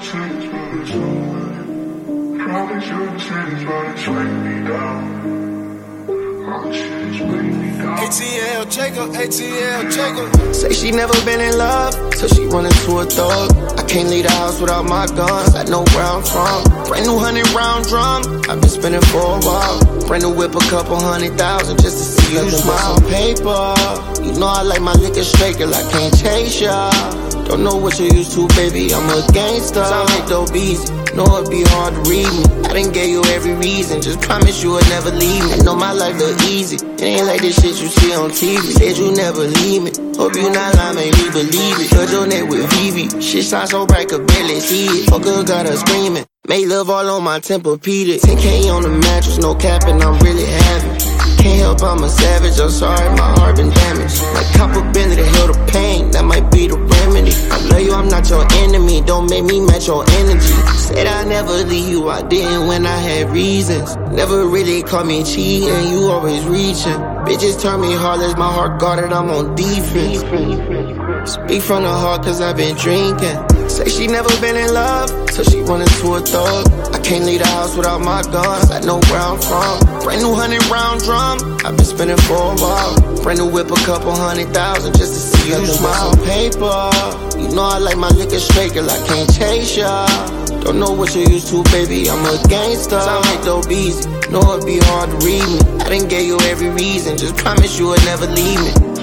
change, but it's over. Probably shouldn't change, but it's weighing me down. All the shit is weighing me down. ATL Jacob. Say she never been in love, so she run into a thug. I can't leave the house without my guns, I know where I'm from. Brand new 100-round drum, I've been spinning for a while. Brand new whip, a couple 100,000 just to see you smile. Paper, you know I like my liquor straight, girl, I can't chase ya. Don't know what you used to, baby, I'm a gangster. Sound like dope easy, know it'd be hard to read me. I done gave you every reason, just promise you would never leave me. I know my life look easy, it ain't like this shit you see on TV. Said you never leave me, hope you not lying, make me believe it. Cut your neck with Vivi, shit shine so bright could barely see it. Fucker got her screaming, made love all on my Tempur-Pedic. 10K on the mattress, no capping, I'm really having. Can't help, I'm a savage, I'm sorry, my heart been damaged. Like copper Bentley to heal the pain, that might be the remedy. I love you, I'm not your enemy, don't make me match your energy. Said I never leave you, I didn't when I had reasons. Never really caught me cheating, you always reaching. Bitches turn me heartless, my heart guarded, I'm on defense. Speak from the heart cause I've been drinking. Say she never been in love, so she run into a thug. I can't leave the house without my guns, I know where I'm from. Brand new 100-round drum, I've been spinning for a while. Brand new whip, a couple 100,000 just to see you smile. Paper, you know I like my liquor straight, girl, I can't chase ya. Don't know what you used to, baby, I'm a gangster. Sound like dope easy, know it'd be hard to read me. I done gave you every reason, just promise you would never leave me.